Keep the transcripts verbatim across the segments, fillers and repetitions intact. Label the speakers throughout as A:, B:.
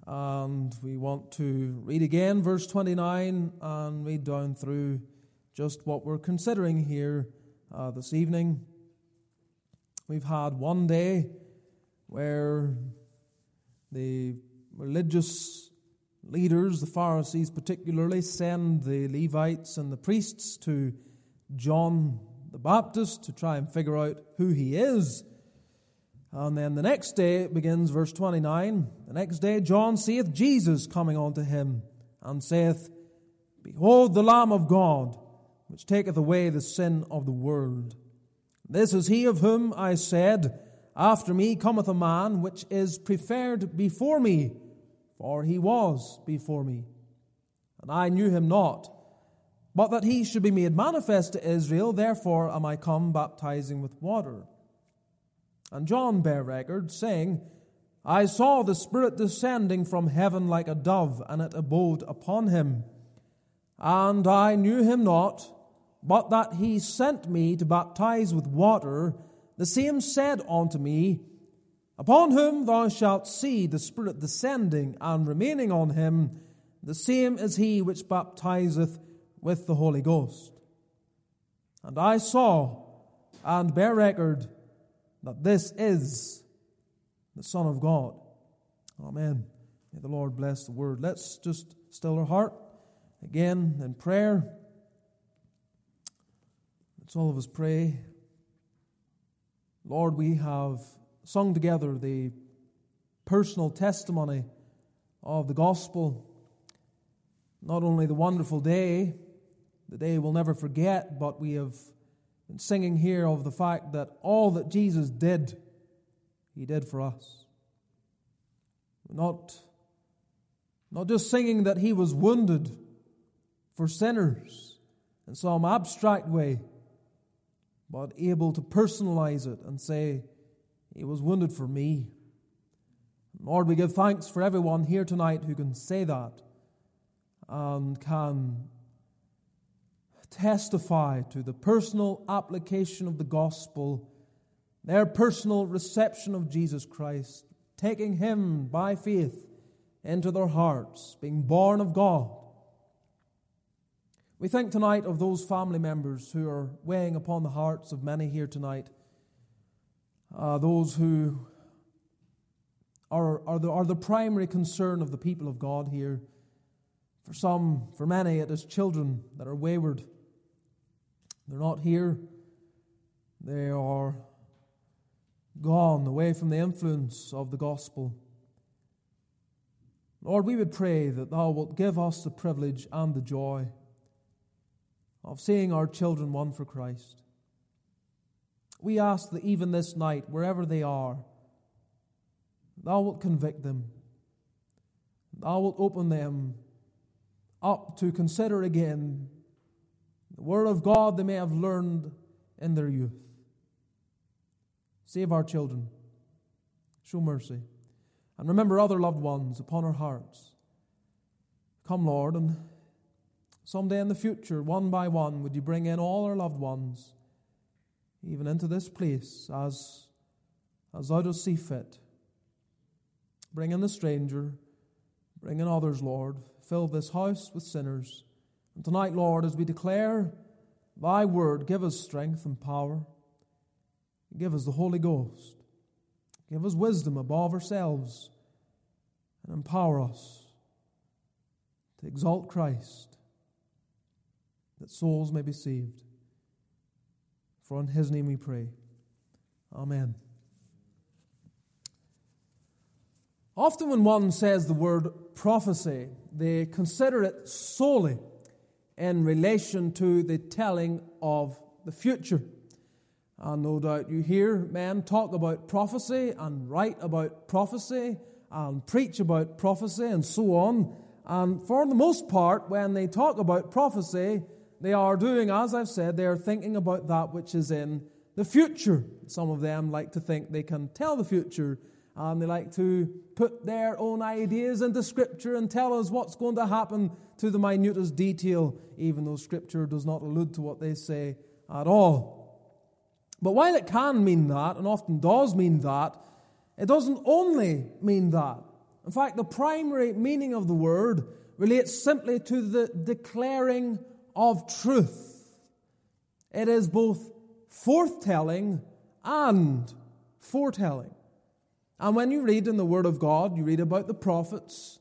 A: And we want to read again verse twenty-nine and read down through just what we're considering here uh, this evening. We've had one day where the religious leaders, the Pharisees particularly, send the Levites and the priests to John the Baptist to try and figure out who he is. And then the next day, it begins verse twenty-nine, the next day John seeth Jesus coming unto him, and saith, Behold the Lamb of God, which taketh away the sin of the world. This is he of whom I said, After me cometh a man, which is preferred before me, for he was before me. And I knew him not, but that he should be made manifest to Israel, therefore am I come baptizing with water. And John bare record, saying, I saw the Spirit descending from heaven like a dove, and it abode upon him. And I knew him not, but that he sent me to baptize with water. The same said unto me, Upon whom thou shalt see the Spirit descending and remaining on him, the same is he which baptizeth with the Holy Ghost. And I saw and bear record that this is the Son of God. Amen. May the Lord bless the word. Let's just still our heart again in prayer. Let's all of us pray. Lord, we have sung together the personal testimony of the gospel. Not only the wonderful day, the day we'll never forget, but we have been singing here of the fact that all that Jesus did, He did for us. Not, not just singing that He was wounded for sinners in some abstract way, but able to personalize it and say, He was wounded for me. Lord, we give thanks for everyone here tonight who can say that and can testify to the personal application of the gospel, their personal reception of Jesus Christ, taking Him by faith into their hearts, being born of God. We think tonight of those family members who are weighing upon the hearts of many here tonight, uh, those who are, are, the, are the primary concern of the people of God here. For some, for many, it is children that are wayward. They're not here. They are gone away from the influence of the gospel. Lord, we would pray that Thou wilt give us the privilege and the joy of seeing our children won for Christ. We ask that even this night, wherever they are, Thou wilt convict them. Thou wilt open them up to consider again the Word of God they may have learned in their youth. Save our children. Show mercy. And remember other loved ones upon our hearts. Come, Lord, and someday in the future, one by one, would You bring in all our loved ones, even into this place, as, as Thou dost see fit. Bring in the stranger. Bring in others, Lord. Fill this house with sinners. And tonight, Lord, as we declare Thy word, give us strength and power. Give us the Holy Ghost. Give us wisdom above ourselves. And empower us to exalt Christ, that souls may be saved. For in His name we pray. Amen. Often when one says the word prophecy, they consider it solely in relation to the telling of the future. And no doubt you hear men talk about prophecy and write about prophecy and preach about prophecy and so on. And for the most part, when they talk about prophecy, they are doing, as I've said, they are thinking about that which is in the future. Some of them like to think they can tell the future, and they like to put their own ideas into Scripture and tell us what's going to happen to the minutest detail, even though Scripture does not allude to what they say at all. But while it can mean that, and often does mean that, it doesn't only mean that. In fact, the primary meaning of the word relates simply to the declaring of truth. It is both forthtelling and foretelling. And when you read in the Word of God, you read about the prophets.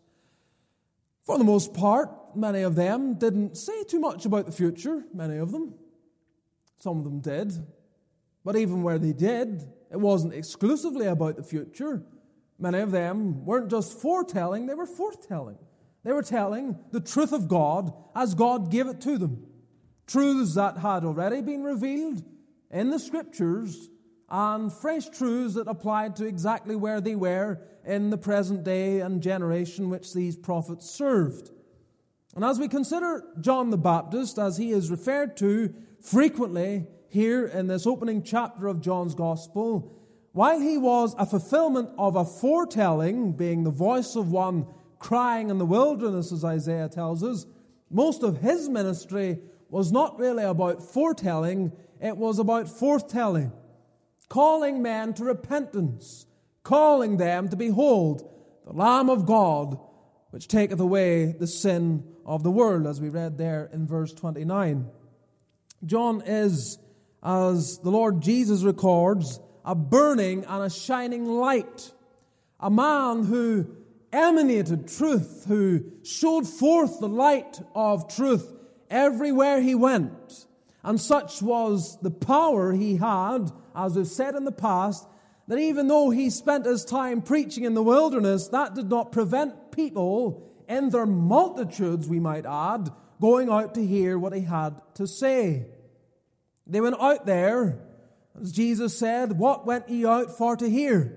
A: For the most part, many of them didn't say too much about the future, many of them. Some of them did. But even where they did, it wasn't exclusively about the future. Many of them weren't just foretelling, they were forthtelling. They were telling the truth of God as God gave it to them. Truths that had already been revealed in the Scriptures, and fresh truths that applied to exactly where they were in the present day and generation which these prophets served. And as we consider John the Baptist, as he is referred to frequently here in this opening chapter of John's Gospel, while he was a fulfillment of a foretelling, being the voice of one crying in the wilderness, as Isaiah tells us, most of his ministry was not really about foretelling, it was about forthtelling, calling men to repentance, calling them to behold the Lamb of God, which taketh away the sin of the world, as we read there in verse twenty-nine. John is, as the Lord Jesus records, a burning and a shining light, a man who emanated truth, who showed forth the light of truth everywhere he went. And such was the power he had, as we've said in the past, that even though he spent his time preaching in the wilderness, that did not prevent people in their multitudes, we might add, going out to hear what he had to say. They went out there, as Jesus said, "What went ye out for to hear?"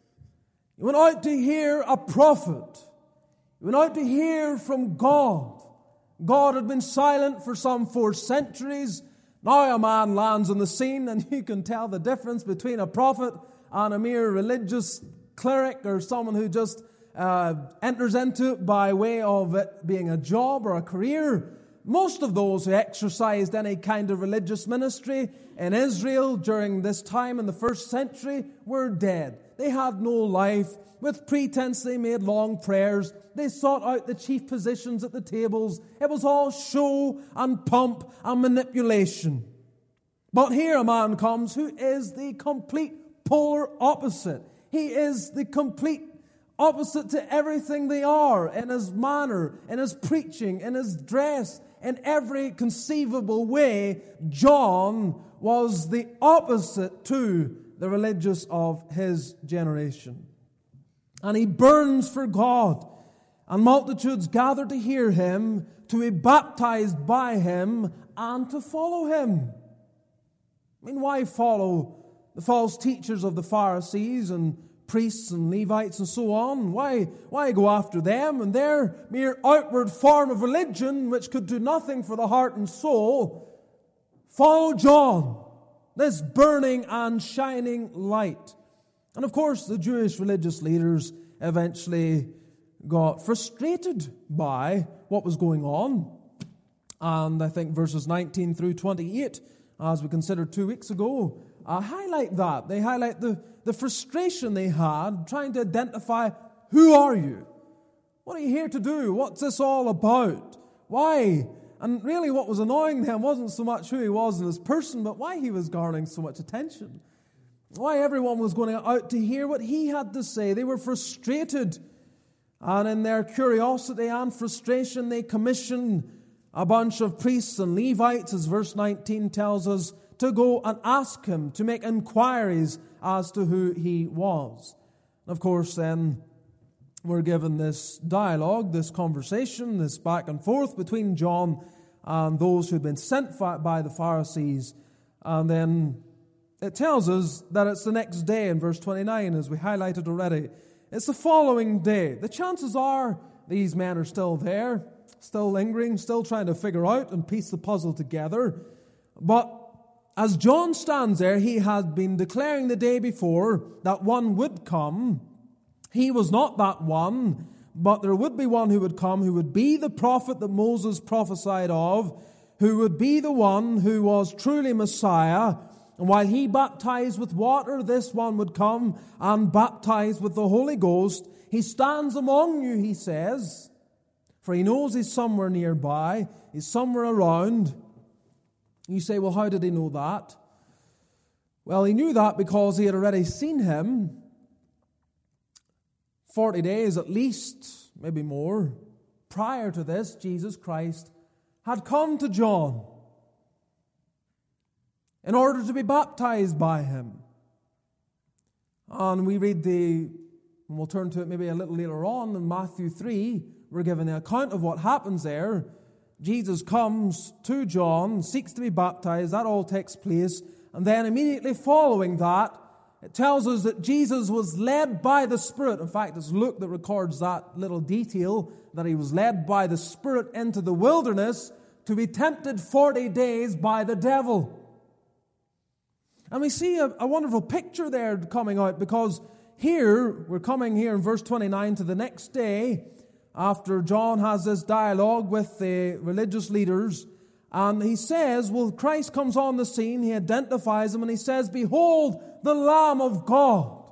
A: You went out to hear a prophet. You went out to hear from God. God had been silent for some four centuries. Now a man lands on the scene, and you can tell the difference between a prophet and a mere religious cleric, or someone who just uh, enters into it by way of it being a job or a career. Most of those who exercised any kind of religious ministry in Israel during this time in the first century were dead. They had no life. With pretense, they made long prayers. They sought out the chief positions at the tables. It was all show and pomp and manipulation. But here a man comes who is the complete polar opposite. He is the complete opposite to everything they are, in his manner, in his preaching, in his dress, in every conceivable way. John was the opposite to the religious of his generation. And he burns for God. And multitudes gather to hear him, to be baptized by him, and to follow him. I mean, why follow the false teachers of the Pharisees and priests and Levites and so on? Why, why go after them and their mere outward form of religion, which could do nothing for the heart and soul? Follow John, this burning and shining light. And of course, the Jewish religious leaders eventually got frustrated by what was going on. And I think verses nineteen through twenty-eight, as we considered two weeks ago, uh, highlight that. They highlight the, the frustration they had trying to identify, who are you? What are you here to do? What's this all about? Why? And really what was annoying them wasn't so much who he was as a person, but why he was garnering so much attention. Why everyone was going out to hear what he had to say. They were frustrated. And in their curiosity and frustration, they commissioned a bunch of priests and Levites, as verse nineteen tells us, to go and ask him, to make inquiries as to who he was. And of course, then, we're given this dialogue, this conversation, this back and forth between John and those who had been sent by the Pharisees. And then it tells us that it's the next day in verse twenty-nine, as we highlighted already. It's the following day. The chances are these men are still there, still lingering, still trying to figure out and piece the puzzle together. But as John stands there, he had been declaring the day before that one would come. He was not that one, but there would be one who would come, who would be the prophet that Moses prophesied of, who would be the one who was truly Messiah. And while he baptized with water, this one would come and baptize with the Holy Ghost. He stands among you, he says, for he knows he's somewhere nearby, he's somewhere around. You say, well, how did he know that? Well, he knew that because he had already seen him forty days at least, maybe more. Prior to this, Jesus Christ had come to John in order to be baptized by him. And we read the, and we'll turn to it maybe a little later on, in Matthew three, we're given an account of what happens there. Jesus comes to John, seeks to be baptized, that all takes place, and then immediately following that, it tells us that Jesus was led by the Spirit. In fact, it's Luke that records that little detail, that he was led by the Spirit into the wilderness to be tempted forty days by the devil. And we see a, a wonderful picture there coming out, because here, we're coming here in verse twenty-nine to the next day, after John has this dialogue with the religious leaders, and he says, well, Christ comes on the scene, he identifies him, and he says, behold, the Lamb of God.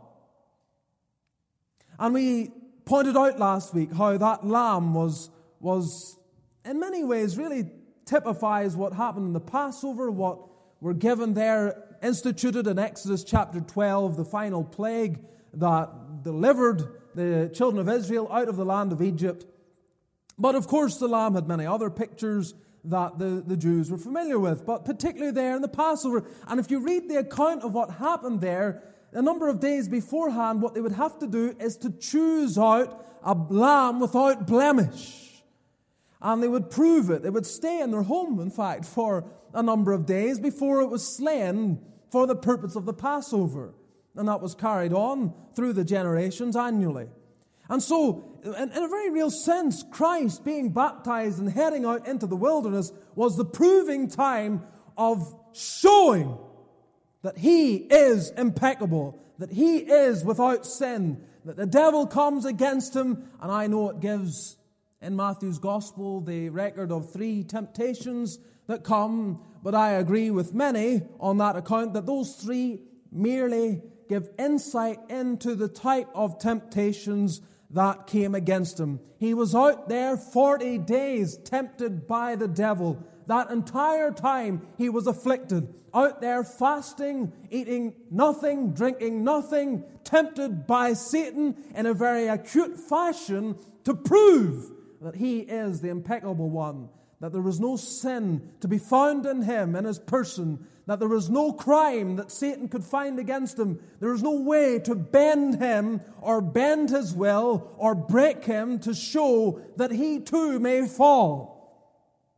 A: And we pointed out last week how that lamb was, was in many ways really typifies what happened in the Passover, what were given there, instituted in Exodus chapter twelve, the final plague that delivered the children of Israel out of the land of Egypt. But of course the lamb had many other pictures that the, the Jews were familiar with, but particularly there in the Passover. And if you read the account of what happened there, a number of days beforehand, what they would have to do is to choose out a lamb without blemish. And they would prove it. They would stay in their home, in fact, for a number of days before it was slain for the purpose of the Passover. And that was carried on through the generations annually. And so, in, in a very real sense, Christ being baptized and heading out into the wilderness was the proving time of showing that He is impeccable, that He is without sin, that the devil comes against Him. And I know it gives, in Matthew's Gospel, the record of three temptations that come, but I agree with many on that account that those three merely give insight into the type of temptations that came against him. He was out there forty days tempted by the devil. That entire time he was afflicted, out there fasting, eating nothing, drinking nothing, tempted by Satan in a very acute fashion to prove that he is the impeccable one, that there was no sin to be found in him, in his person, that there was no crime that Satan could find against him. There was no way to bend him or bend his will or break him to show that he too may fall.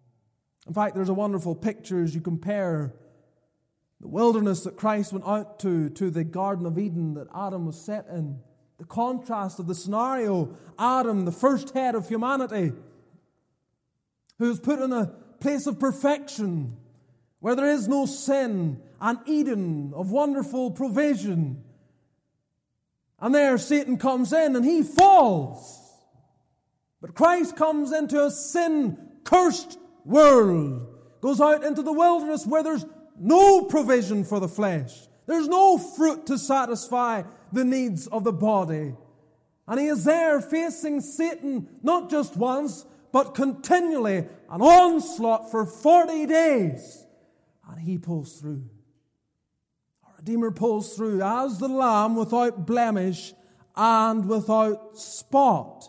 A: In fact, there's a wonderful picture as you compare the wilderness that Christ went out to, to the Garden of Eden that Adam was set in. The contrast of the scenario, Adam, the first head of humanity, who was put in a place of perfection, where there is no sin, an Eden of wonderful provision. And there Satan comes in and he falls. But Christ comes into a sin-cursed world, goes out into the wilderness where there's no provision for the flesh. There's no fruit to satisfy the needs of the body. And he is there facing Satan not just once, but continually, an onslaught for forty days. And he pulls through. Our Redeemer pulls through as the Lamb without blemish and without spot.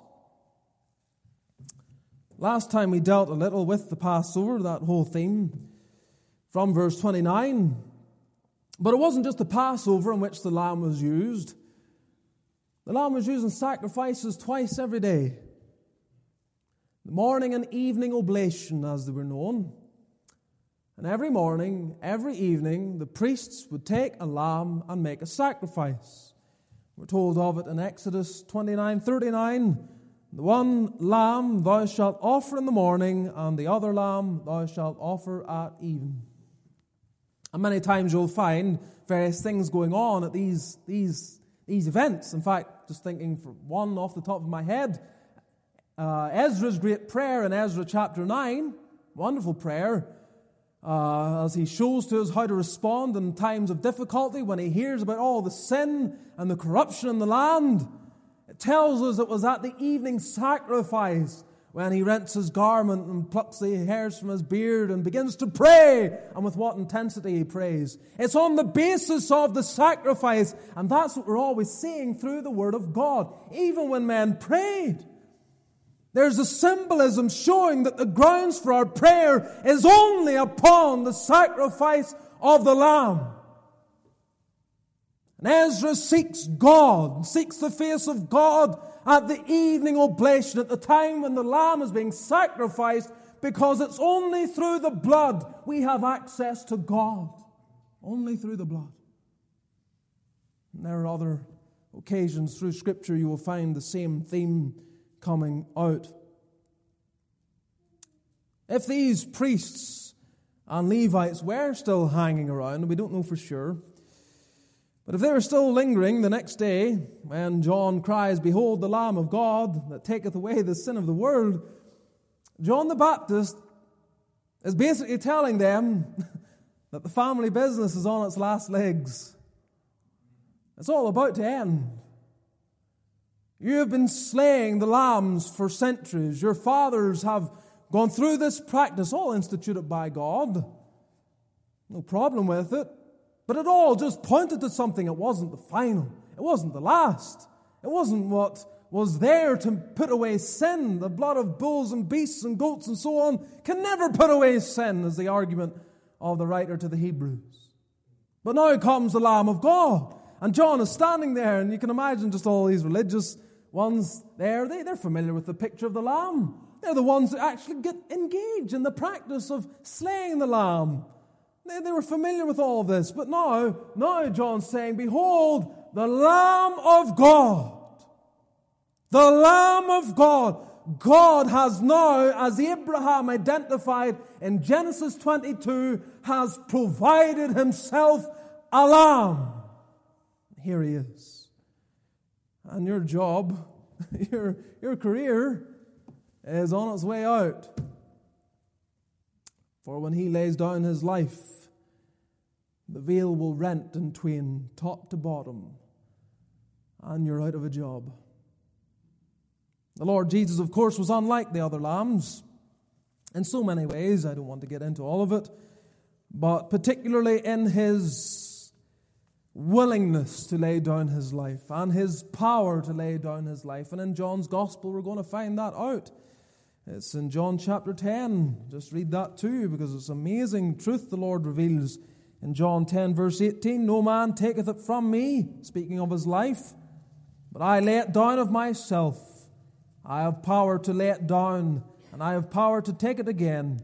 A: Last time we dealt a little with the Passover, that whole theme, from verse twenty-nine. But it wasn't just the Passover in which the lamb was used. The lamb was used in sacrifices twice every day. The morning and evening oblation, as they were known. And every morning, every evening, the priests would take a lamb and make a sacrifice. We're told of it in Exodus twenty-nine thirty-nine. The one lamb thou shalt offer in the morning, and the other lamb thou shalt offer at even. And many times you'll find various things going on at these, these, these events. In fact, just thinking for one off the top of my head, uh, Ezra's great prayer in Ezra chapter nine, wonderful prayer, Uh, as he shows to us how to respond in times of difficulty when he hears about all the sin and the corruption in the land. It tells us it was at the evening sacrifice when he rents his garment and plucks the hairs from his beard and begins to pray. And with what intensity he prays. It's on the basis of the sacrifice. And that's what we're always seeing through the Word of God. Even when men prayed, there's a symbolism showing that the grounds for our prayer is only upon the sacrifice of the Lamb. And Ezra seeks God, seeks the face of God at the evening oblation, at the time when the Lamb is being sacrificed, because it's only through the blood we have access to God. Only through the blood. And there are other occasions through Scripture you will find the same theme coming out. If these priests and Levites were still hanging around, and we don't know for sure, but if they were still lingering the next day, when John cries, "Behold the Lamb of God that taketh away the sin of the world," John the Baptist is basically telling them that the family business is on its last legs. It's all about to end. You have been slaying the lambs for centuries. Your fathers have gone through this practice, all instituted by God. No problem with it. But it all just pointed to something. It wasn't the final. It wasn't the last. It wasn't what was there to put away sin. The blood of bulls and beasts and goats and so on can never put away sin, is the argument of the writer to the Hebrews. But now comes the Lamb of God. And John is standing there, and you can imagine just all these religious ones there. They, they're familiar with the picture of the Lamb. They're the ones that actually get engaged in the practice of slaying the Lamb. They, they were familiar with all of this. But now, now John's saying, "Behold, the Lamb of God." The Lamb of God. God has now, as Abraham identified in Genesis twenty-two, has provided himself a lamb. Here he is. And your job, your, your career is on its way out. For when he lays down his life, the veil will rent in twain, top to bottom, and you're out of a job. The Lord Jesus, of course, was unlike the other lambs in so many ways. I don't want to get into all of it, but particularly in his willingness to lay down his life and his power to lay down his life. And in John's Gospel, we're going to find that out. It's in John chapter ten. Just read that too, because it's amazing truth the Lord reveals. In John ten, verse eighteen, "No man taketh it from me," speaking of his life, "but I lay it down of myself. I have power to lay it down, and I have power to take it again."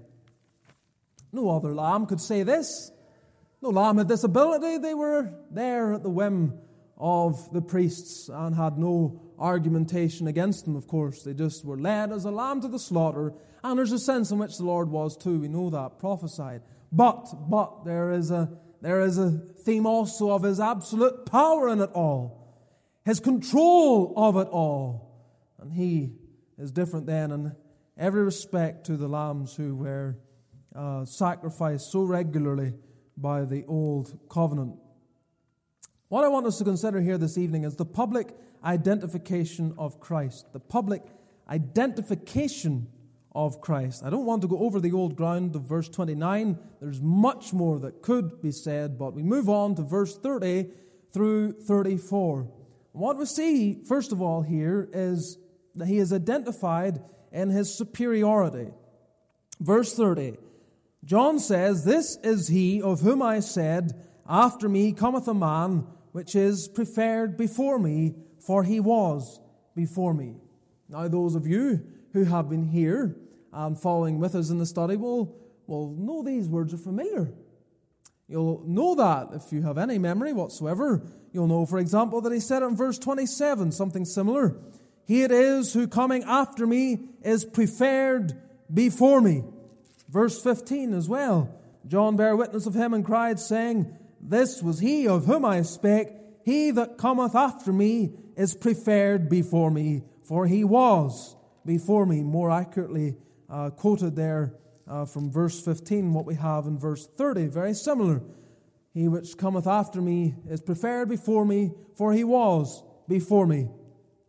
A: No other lamb could say this. No lamb had this ability. They were there at the whim of the priests and had no argumentation against them, of course. They just were led as a lamb to the slaughter, and there's a sense in which the Lord was too. We know that, prophesied. But, but, there is a, there is a theme also of his absolute power in it all, his control of it all. And he is different then in every respect to the lambs who were uh, sacrificed so regularly by the old covenant. What I want us to consider here this evening is the public identification of Christ. The public identification of Christ. I don't want to go over the old ground of verse twenty-nine. There's much more that could be said, but we move on to verse thirty through thirty-four. What we see, first of all, here is that he is identified in his superiority. Verse thirty, John says, "This is he of whom I said, After me cometh a man, which is preferred before me, for he was before me." Now those of you who have been here and following with us in the study will, will know these words are familiar. You'll know that if you have any memory whatsoever. You'll know, for example, that he said it in verse twenty-seven, something similar. "He it is who coming after me is preferred before me." Verse fifteen as well. "John bare witness of him and cried, saying, This was he of whom I spake. He that cometh after me is preferred before me, for he was before me." More accurately uh, quoted there uh, from verse fifteen, what we have in verse thirty. Very similar. "He which cometh after me is preferred before me, for he was before me."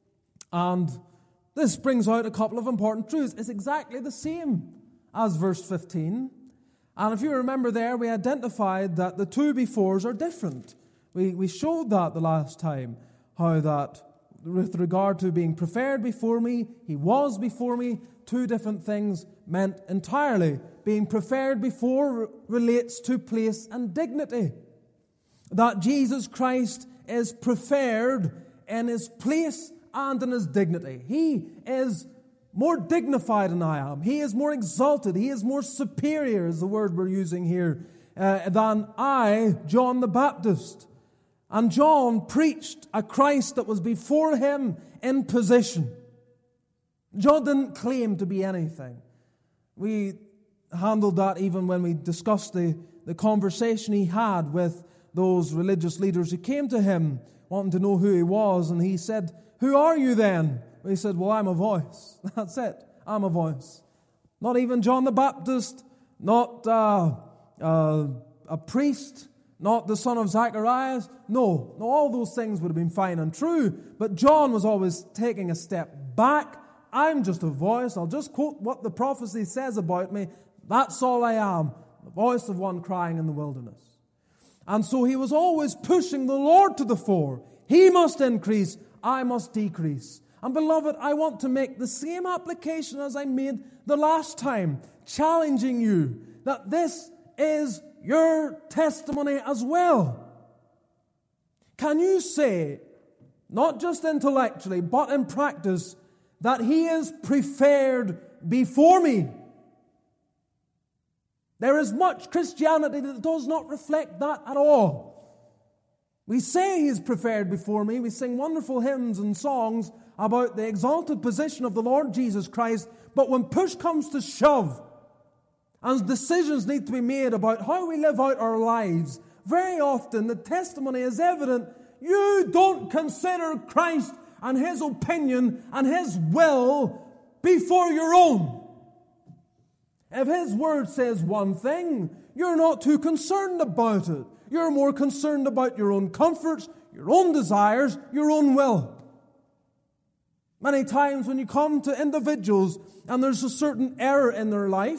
A: And this brings out a couple of important truths. It's exactly the same as verse fifteen. And if you remember there, we identified that the two befores are different. We, we showed that the last time, how that with regard to being preferred before me, he was before me, two different things meant entirely. Being preferred before relates to place and dignity. That Jesus Christ is preferred in his place and in his dignity. He is more dignified than I am. He is more exalted. He is more superior, is the word we're using here, uh, than I, John the Baptist. And John preached a Christ that was before him in position. John didn't claim to be anything. We handled that even when we discussed the, the conversation he had with those religious leaders who came to him wanting to know who he was. And he said, "Who are you then?" He said, "Well, I'm a voice." That's it. I'm a voice. Not even John the Baptist, not uh, uh, a priest, not the son of Zacharias. No, no, all those things would have been fine and true. But John was always taking a step back. I'm just a voice. I'll just quote what the prophecy says about me. That's all I am. The voice of one crying in the wilderness. And so he was always pushing the Lord to the fore. He must increase, I must decrease. And beloved, I want to make the same application as I made the last time, challenging you that this is your testimony as well. Can you say, not just intellectually, but in practice, that he is preferred before me? There is much Christianity that does not reflect that at all. We say he is preferred before me. We sing wonderful hymns and songs about the exalted position of the Lord Jesus Christ. But when push comes to shove, and decisions need to be made about how we live out our lives, very often the testimony is evident. You don't consider Christ and his opinion and his will before your own. If his word says one thing, you're not too concerned about it. You're more concerned about your own comforts, your own desires, your own will. Many times when you come to individuals and there's a certain error in their life,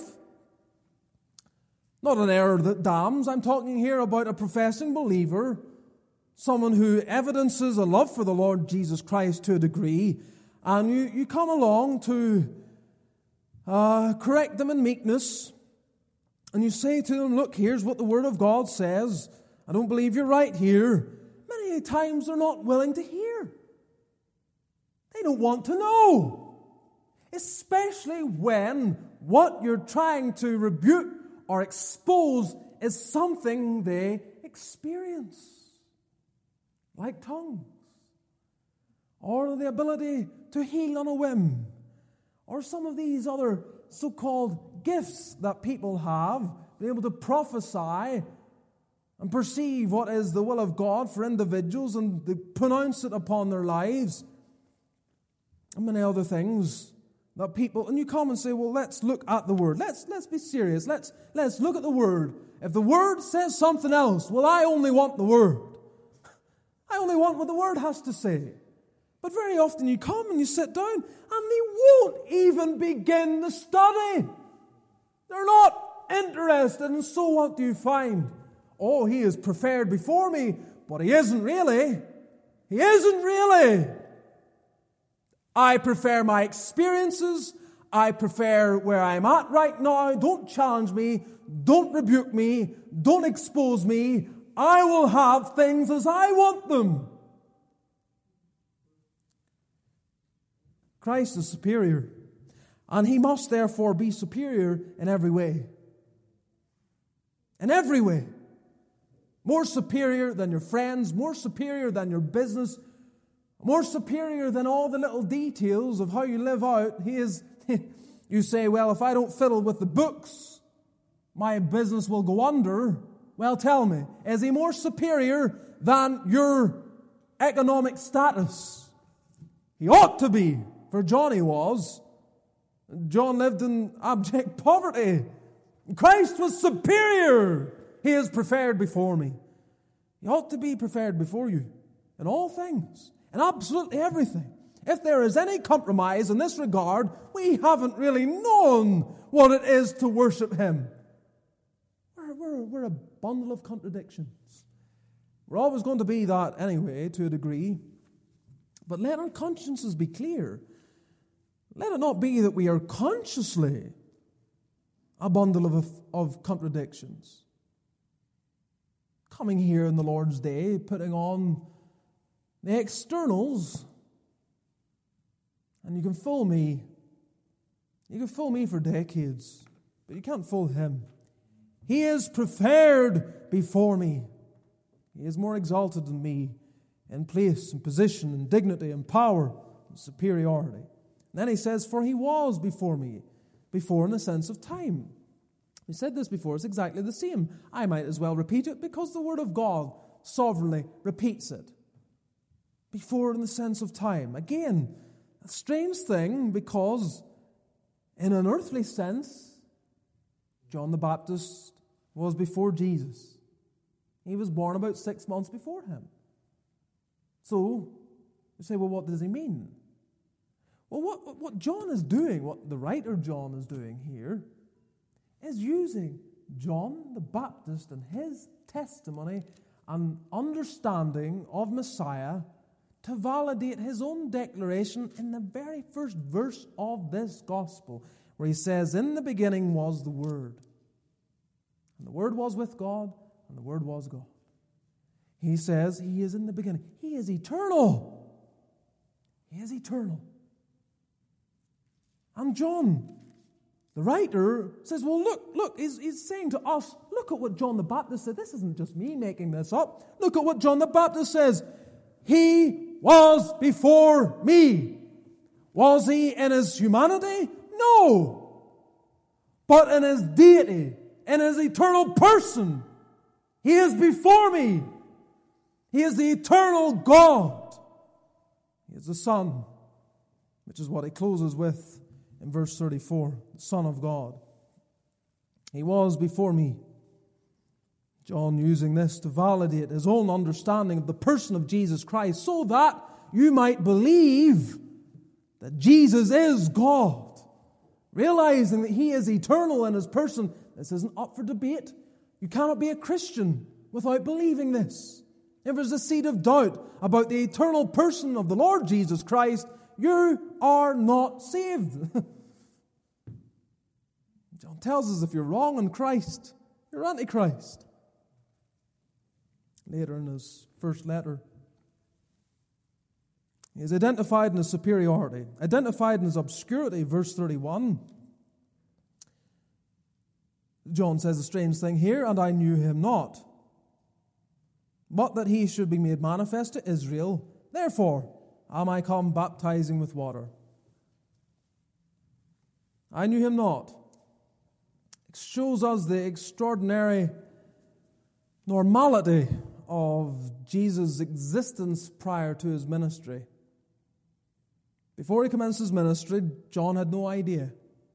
A: not an error that damns, I'm talking here about a professing believer, someone who evidences a love for the Lord Jesus Christ to a degree, and you, you come along to uh, correct them in meekness, and you say to them, "Look, here's what the Word of God says. I don't believe you're right here." Many times they're not willing to hear. They don't want to know. Especially when what you're trying to rebuke or expose is something they experience. Like tongues. Or the ability to heal on a whim. Or some of these other so-called gifts that people have. Be able to prophesy and perceive what is the will of God for individuals and to pronounce it upon their lives. And many other things that people, and you come and say, "Well, let's look at the Word. Let's let's be serious. Let's let's look at the Word. If the Word says something else, well, I only want the Word. I only want what the Word has to say." But very often you come and you sit down and they won't even begin the study. They're not interested, and so what do you find? "Oh, he is preferred before me," but he isn't really. He isn't really. I prefer my experiences. I prefer where I'm at right now. Don't challenge me. Don't rebuke me. Don't expose me. I will have things as I want them. Christ is superior, and he must therefore be superior in every way. In every way. More superior than your friends, more superior than your business, more superior than all the little details of how you live out. He is, you say, "Well, if I don't fiddle with the books, my business will go under." Well, tell me, is he more superior than your economic status? He ought to be, for John he was. John lived in abject poverty. Christ was superior. He is preferred before me. He ought to be preferred before you in all things, in absolutely everything. If there is any compromise in this regard, we haven't really known what it is to worship Him. We're, we're, we're a bundle of contradictions. We're always going to be that anyway, to a degree. But let our consciences be clear. Let it not be that we are consciously a bundle of, of contradictions. Coming here in the Lord's Day, putting on the externals, and you can fool me. You can fool me for decades, but you can't fool Him. He is preferred before me. He is more exalted than me in place and position and dignity and power and superiority. And then He says, for He was before me. Before in the sense of time. We said this before, it's exactly the same. I might as well repeat it because the Word of God sovereignly repeats it. Before in the sense of time. Again, a strange thing because in an earthly sense, John the Baptist was before Jesus. He was born about six months before Him. So, you say, well, what does he mean? Well, what, what John is doing, what the writer John is doing here, is using John the Baptist and his testimony and understanding of Messiah to validate his own declaration in the very first verse of this gospel, where he says, in the beginning was the Word. And the Word was with God, and the Word was God. He says He is in the beginning. He is eternal. He is eternal. And John, the writer, says, well, look, look, he's, he's saying to us, look at what John the Baptist said. This isn't just me making this up. Look at what John the Baptist says. He was before me. Was He in His humanity? No. But in His deity, in His eternal person, He is before me. He is the eternal God. He is the Son, which is what he closes with in verse thirty-four, the Son of God. He was before me. John using this to validate his own understanding of the person of Jesus Christ so that you might believe that Jesus is God. Realizing that He is eternal in His person. This isn't up for debate. You cannot be a Christian without believing this. If there's a seed of doubt about the eternal person of the Lord Jesus Christ, you are not saved. John tells us if you're wrong in Christ, you're Antichrist. Later in his first letter, he is identified in his superiority, identified in his obscurity, verse thirty-one. John says a strange thing here, and I knew Him not, but that He should be made manifest to Israel. Therefore am I come baptizing with water. I knew Him not. It shows us the extraordinary normality of Jesus' existence prior to His ministry. Before He commenced His ministry, John had no idea.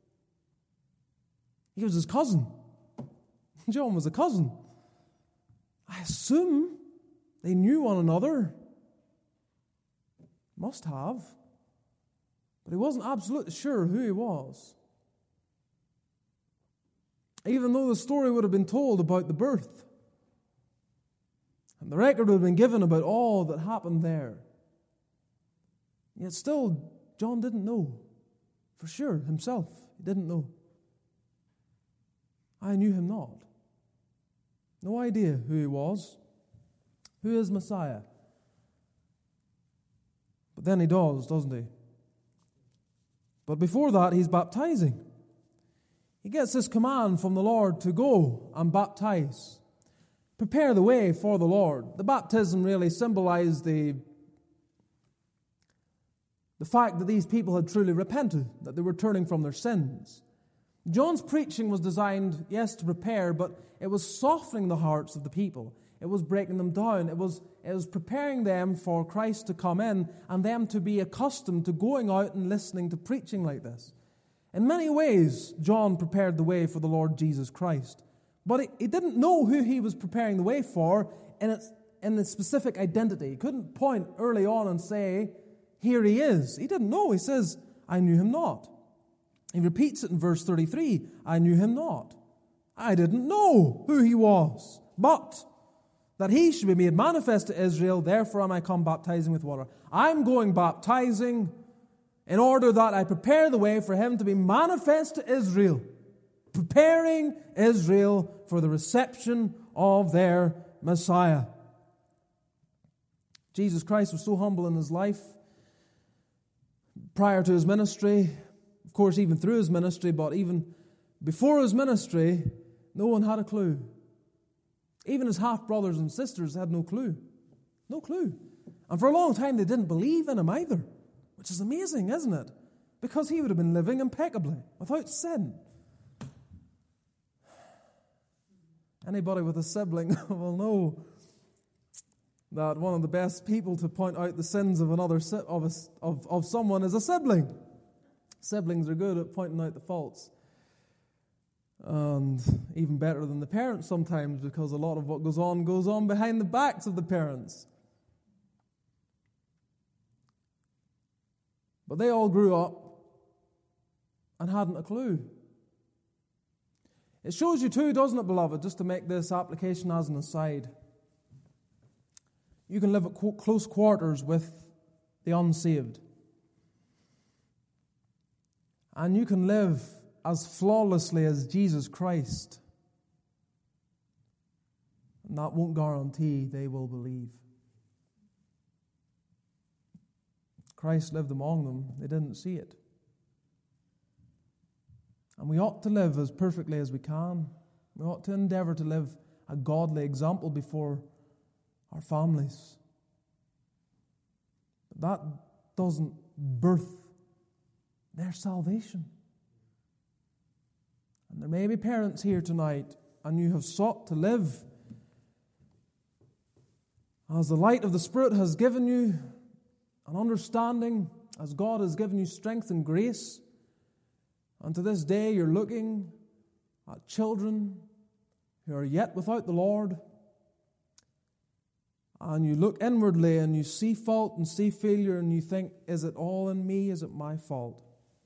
A: He was his cousin. John was a cousin. I assume they knew one another. Must have. But he wasn't absolutely sure who he was. Even though the story would have been told about the birth, and the record would have been given about all that happened there, yet still, John didn't know for sure himself. He didn't know. I knew Him not. No idea who He was. Who is Messiah? But then He does, doesn't He? But before that, He's baptizing. He gets this command from the Lord to go and baptize. Prepare the way for the Lord. The baptism really symbolized the, the fact that these people had truly repented, that they were turning from their sins. John's preaching was designed, yes, to prepare, but it was softening the hearts of the people. It was breaking them down. It was, it was preparing them for Christ to come in and them to be accustomed to going out and listening to preaching like this. In many ways, John prepared the way for the Lord Jesus Christ. But he, he didn't know who he was preparing the way for in its, in its specific identity. He couldn't point early on and say, here he is. He didn't know. He says, I knew him not. He repeats it in verse thirty-three. I knew him not. I didn't know who he was, but that he should be made manifest to Israel, therefore am I come baptizing with water. I'm going baptizing in order that I prepare the way for him to be manifest to Israel, preparing Israel for the reception of their Messiah. Jesus Christ was so humble in his life prior to his ministry, of course even through his ministry, but even before his ministry, no one had a clue. Even his half-brothers and sisters had no clue. No clue. And for a long time they didn't believe in him either, which is amazing, isn't it? Because he would have been living impeccably, without sin. Anybody with a sibling will know that one of the best people to point out the sins of another of, a, of, of someone is a sibling. Siblings are good at pointing out the faults. And even better than the parents sometimes, because a lot of what goes on goes on behind the backs of the parents. But they all grew up and hadn't a clue. It shows you too, doesn't it, beloved, just to make this application as an aside. You can live at close quarters with the unsaved. And you can live as flawlessly as Jesus Christ. And that won't guarantee they will believe. Christ lived among them. They didn't see it. And we ought to live as perfectly as we can. We ought to endeavor to live a godly example before our families. But that doesn't birth their salvation. And there may be parents here tonight, and you have sought to live as the light of the Spirit has given you an understanding, as God has given you strength and grace. And to this day you're looking at children who are yet without the Lord, and you look inwardly and you see fault and see failure, and you think, is it all in me? Is it my fault?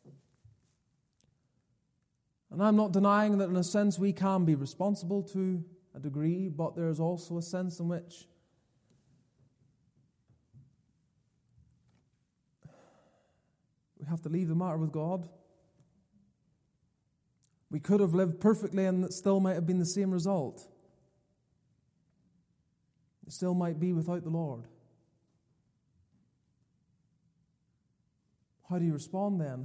A: And I'm not denying that in a sense we can be responsible to a degree, but there's also a sense in which we have to leave the matter with God. We could have lived perfectly and it still might have been the same result. It still might be without the Lord. How do you respond then?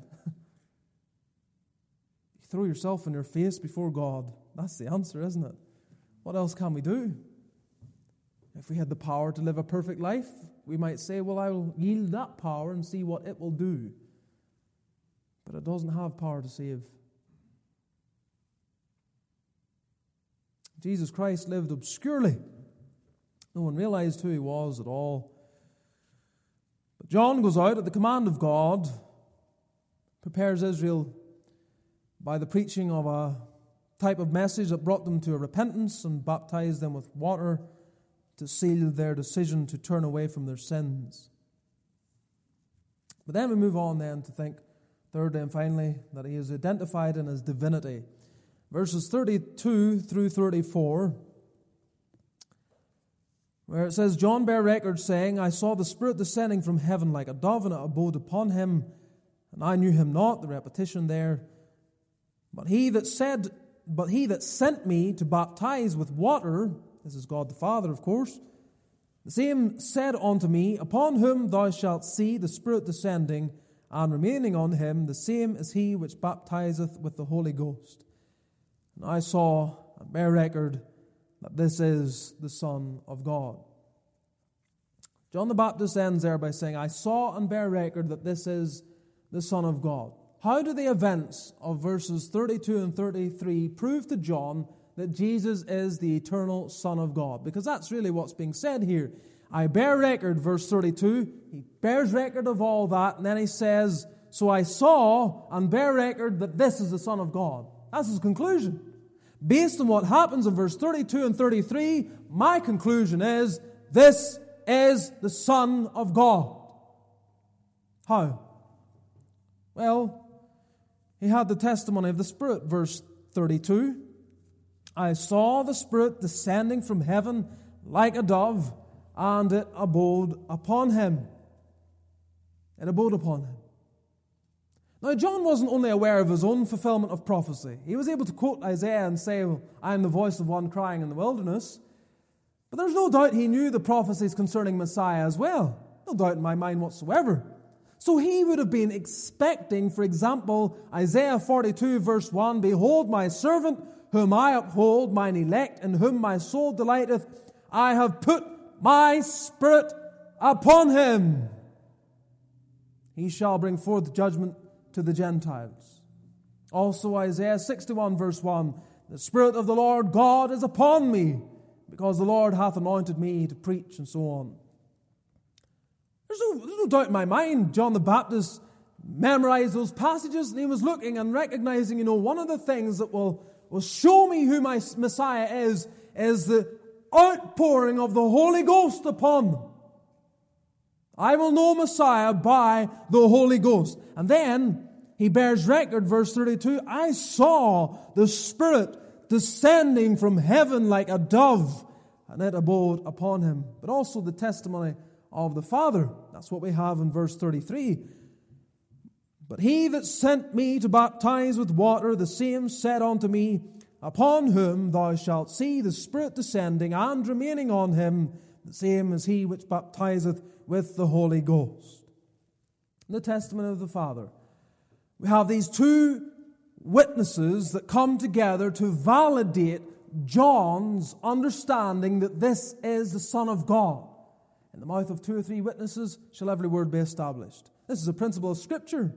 A: You throw yourself on your face before God. That's the answer, isn't it? What else can we do? If we had the power to live a perfect life, we might say, well, I will yield that power and see what it will do. But it doesn't have power to save. Jesus Christ lived obscurely. No one realized who he was at all. But John goes out at the command of God, prepares Israel by the preaching of a type of message that brought them to a repentance, and baptized them with water to seal their decision to turn away from their sins. But then we move on then to think, thirdly and finally, that he is identified in his divinity. Verses thirty-two through thirty-four, where it says, John bare record saying, I saw the Spirit descending from heaven like a dove, and it abode upon him, and I knew him not, the repetition there. But he that said, but he that sent me to baptize with water, this is God the Father, of course, the same said unto me, upon whom thou shalt see the Spirit descending and remaining on him, the same is he which baptizeth with the Holy Ghost. And I saw and bear record that this is the Son of God. John the Baptist ends there by saying, I saw and bear record that this is the Son of God. How do the events of verses thirty-two and thirty-three prove to John that Jesus is the eternal Son of God? Because that's really what's being said here. I bear record, verse thirty-two. He bears record of all that, and then he says, so I saw and bear record that this is the Son of God. That's his conclusion. Based on what happens in verse thirty-two and thirty-three, my conclusion is, this is the Son of God. How? Well, he had the testimony of the Spirit, verse thirty-two. I saw the Spirit descending from heaven like a dove, and it abode upon him. It abode upon him. Now, John wasn't only aware of his own fulfillment of prophecy. He was able to quote Isaiah and say, well, I am the voice of one crying in the wilderness. But there's no doubt he knew the prophecies concerning Messiah as well. No doubt in my mind whatsoever. So he would have been expecting, for example, Isaiah forty-two verse one, Behold my servant, whom I uphold, mine elect, in whom my soul delighteth. I have put my Spirit upon him. He shall bring forth judgment to the Gentiles. Also Isaiah sixty-one verse one, The Spirit of the Lord God is upon me, because the Lord hath anointed me to preach, and so on. There's no, there's no doubt in my mind John the Baptist memorized those passages, and he was looking and recognizing, you know, one of the things that will, will show me who my Messiah is, is the outpouring of the Holy Ghost upon them. I will know Messiah by the Holy Ghost. And then he bears record, verse thirty-two, I saw the Spirit descending from heaven like a dove, and it abode upon him. But also the testimony of the Father. That's what we have in verse thirty-three. But he that sent me to baptize with water, the same said unto me, Upon whom thou shalt see the Spirit descending and remaining on him, the same as he which baptizeth with the Holy Ghost. The testimony of the Father. We have these two witnesses that come together to validate John's understanding that this is the Son of God. In the mouth of two or three witnesses shall every word be established. This is a principle of Scripture.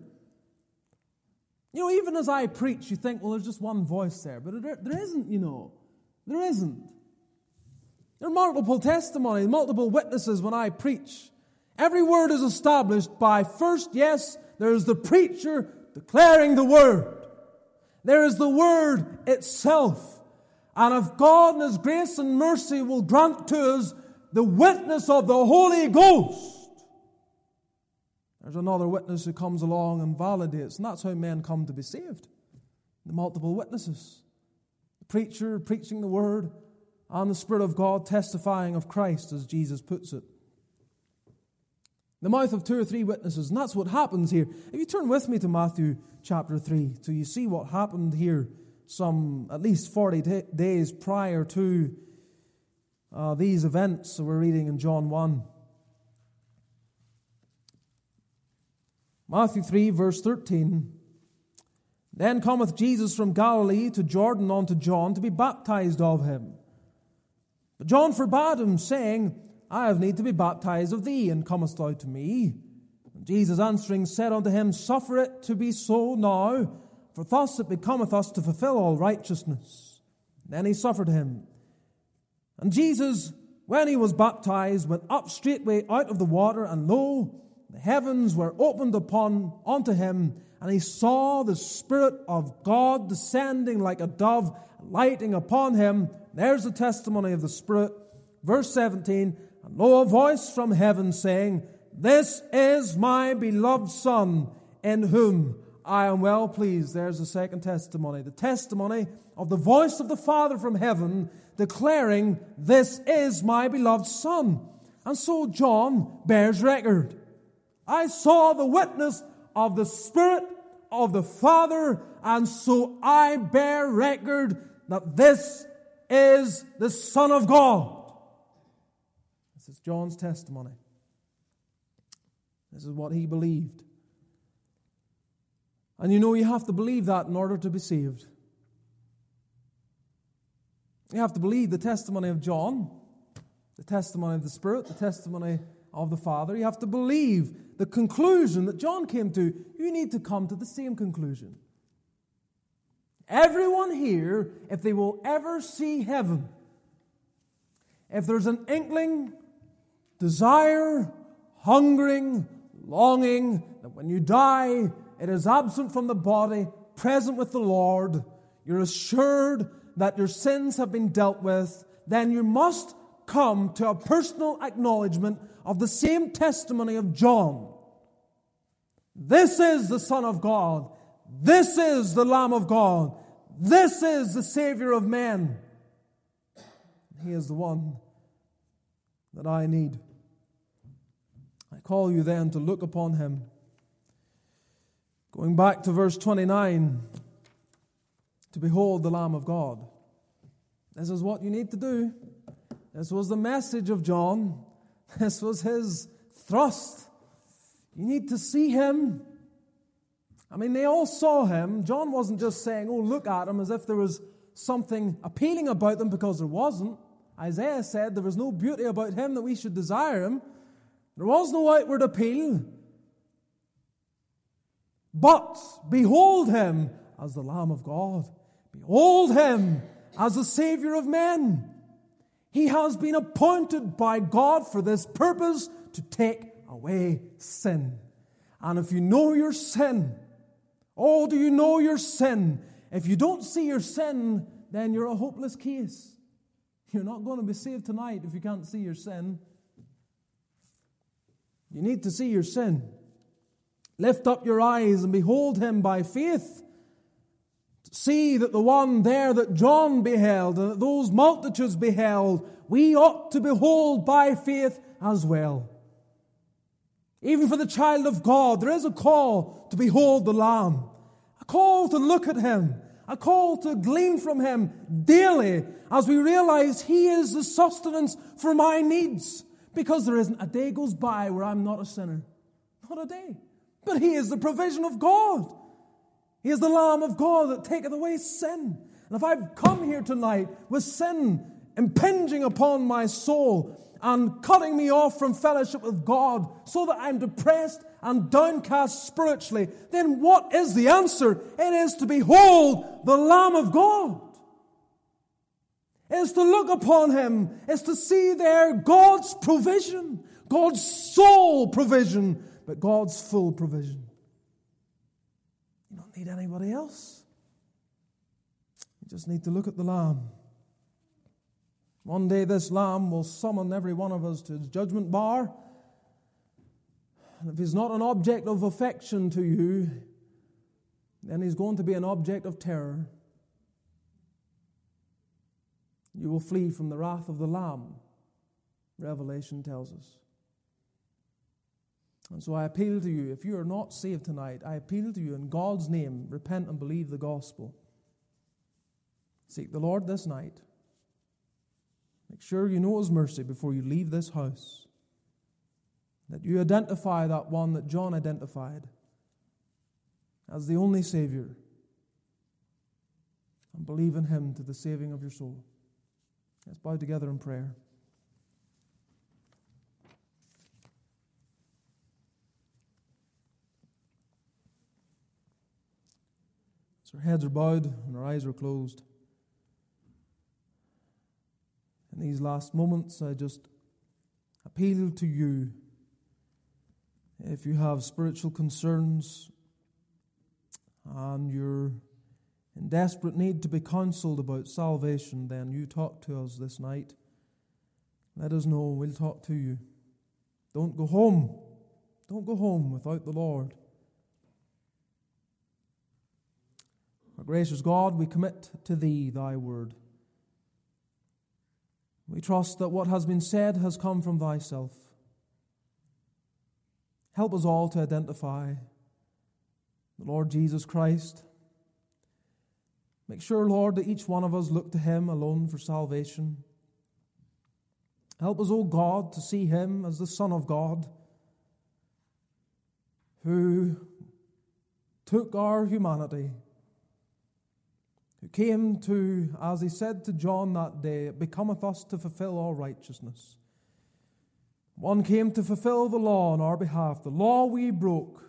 A: You know, even as I preach, you think, well, there's just one voice there. But there, there isn't, you know. There isn't. There are multiple testimonies, multiple witnesses when I preach. Every word is established by first, yes, there is the preacher declaring the word. There is the word itself. And if God in His grace and mercy will grant to us the witness of the Holy Ghost, there's another witness who comes along and validates. And that's how men come to be saved. The multiple witnesses. The preacher preaching the word, and the Spirit of God testifying of Christ, as Jesus puts it. The mouth of two or three witnesses, and that's what happens here. If you turn with me to Matthew chapter three, so you see what happened here some at least forty t- days prior to uh, these events that we're reading in John one. Matthew three, verse thirteen. Then cometh Jesus from Galilee to Jordan unto John to be baptized of him. But John forbade him, saying, I have need to be baptized of thee, and comest thou to me? And Jesus answering said unto him, Suffer it to be so now, for thus it becometh us to fulfill all righteousness. Then he suffered him. And Jesus, when he was baptized, went up straightway out of the water, and lo, the heavens were opened upon unto him, and he saw the Spirit of God descending like a dove, lighting upon him. There's the testimony of the Spirit. Verse seventeen, And lo, a voice from heaven saying, This is my beloved Son, in whom I am well pleased. There's the second testimony. The testimony of the voice of the Father from heaven declaring, This is my beloved Son. And so John bears record. I saw the witness of the Spirit of the Father, and so I bear record that this is the Son of God. This is John's testimony. This is what he believed. And you know, you have to believe that in order to be saved. You have to believe the testimony of John, the testimony of the Spirit, the testimony of the Father. You have to believe the conclusion that John came to. You need to come to the same conclusion. Everyone here, if they will ever see heaven, if there's an inkling, desire, hungering, longing, that when you die, it is absent from the body, present with the Lord, you're assured that your sins have been dealt with, then you must come to a personal acknowledgement of the same testimony of John. This is the Son of God. This is the Lamb of God. This is the Savior of men. He is the one that I need. I call you then to look upon Him. Going back to verse twenty-nine, to behold the Lamb of God. This is what you need to do. This was the message of John. This was his thrust. You need to see Him. I mean, they all saw Him. John wasn't just saying, oh, look at Him, as if there was something appealing about Him, because there wasn't. Isaiah said there was no beauty about Him that we should desire Him. There was no outward appeal. But behold Him as the Lamb of God. Behold Him as the Savior of men. He has been appointed by God for this purpose, to take away sin. And if you know your sin, oh, do you know your sin? If you don't see your sin, then you're a hopeless case. You're not going to be saved tonight if you can't see your sin. You need to see your sin. Lift up your eyes and behold Him by faith. See that the one there that John beheld and that those multitudes beheld, we ought to behold by faith as well. Even for the child of God, there is a call to behold the Lamb. A call to look at Him. A call to glean from Him daily as we realize He is the sustenance for my needs. Because there isn't a day goes by where I'm not a sinner. Not a day. But He is the provision of God. He is the Lamb of God that taketh away sin. And if I've come here tonight with sin impinging upon my soul and cutting me off from fellowship with God so that I'm depressed and downcast spiritually, then what is the answer? It is to behold the Lamb of God. It is to look upon Him. It is to see there God's provision, God's sole provision, but God's full provision. You don't need anybody else. You just need to look at the Lamb. One day this Lamb will summon every one of us to His judgment bar. And if He's not an object of affection to you, then He's going to be an object of terror. You will flee from the wrath of the Lamb, Revelation tells us. And so I appeal to you, if you are not saved tonight, I appeal to you in God's name, repent and believe the gospel. Seek the Lord this night. Make sure you know His mercy before you leave this house. That you identify that one that John identified as the only Savior. And believe in Him to the saving of your soul. Let's bow together in prayer. As our heads are bowed and our eyes are closed, in these last moments, I just appeal to you. If you have spiritual concerns and you're in desperate need to be counseled about salvation, then you talk to us this night. Let us know. We'll talk to you. Don't go home. Don't go home without the Lord. Our gracious God, we commit to Thee Thy word. We trust that what has been said has come from Thyself. Help us all to identify the Lord Jesus Christ. Make sure, Lord, that each one of us look to Him alone for salvation. Help us, O God, to see Him as the Son of God, who took our humanity, who came to, as He said to John that day, it becometh us to fulfill all righteousness. One came to fulfill the law on our behalf. The law we broke,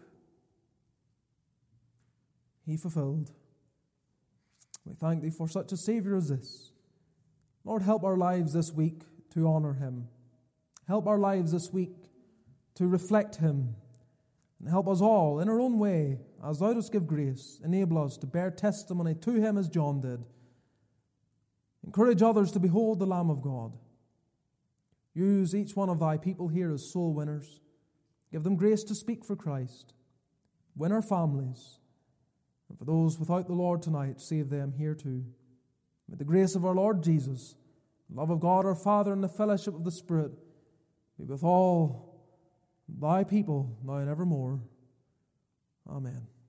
A: He fulfilled. We thank Thee for such a Savior as this. Lord, help our lives this week to honor Him. Help our lives this week to reflect Him. And help us all, in our own way, as Thou dost give grace, enable us to bear testimony to Him as John did. Encourage others to behold the Lamb of God. Use each one of Thy people here as soul winners. Give them grace to speak for Christ. Win our families. And for those without the Lord tonight, save them here too. May the grace of our Lord Jesus, the love of God our Father, and the fellowship of the Spirit be with all thy people now and evermore. Amen.